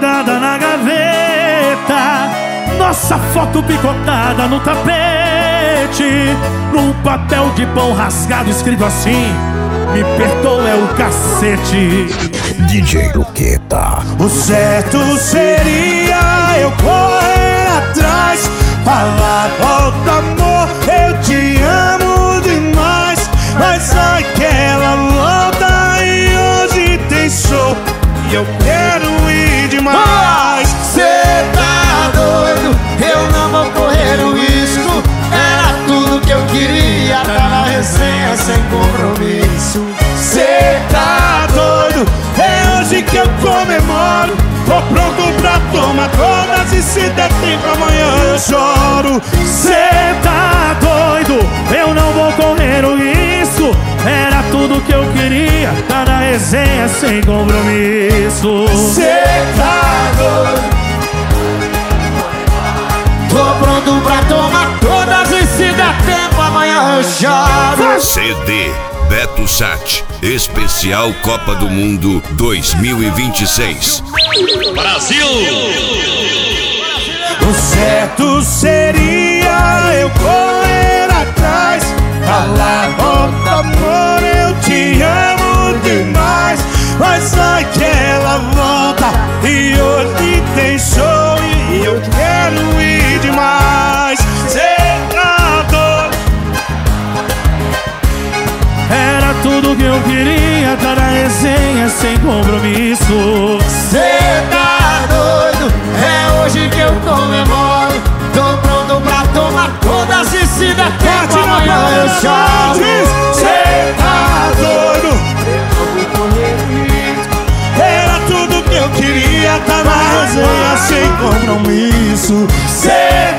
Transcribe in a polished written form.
guardada na gaveta, nossa foto picotada no tapete, num papel de pão rasgado escrito assim: me perdoa, é o cacete. DJ Luqueta. O certo seria eu correr atrás, falar: volta amor, eu te amo demais. Mas aquela volta e hoje tem show e eu quero ir demais. Cê tá doido, eu não vou correr o risco. Era tudo que eu queria, tá na resenha sem compromisso. Cê tá doido, é hoje que eu comemoro. Tô pronto pra tomar todas e se der tempo amanhã eu choro. Cê tá doido, eu não vou correr o risco. Era tudo que eu queria, tá na resenha sem compromisso. Cê tá doido, tô pronto pra tomar todas e se der tempo amanhã eu choro. CD Beto Sat, especial Copa do Mundo 2026. Brasil! O certo seria eu correr atrás, falar: volta amor, eu te amo demais. Mas aquela volta e hoje tem show e eu quero ir demais. Cê tá doido, era tudo que eu queria, tá na resenha sem compromisso. Cê tá doido, é hoje que eu comemoro. Tô pronto pra tomar todas e se der tempo amanhã eu choro. Cê tá doido, era tudo que eu queria, tá na resenha sem compromisso. Cê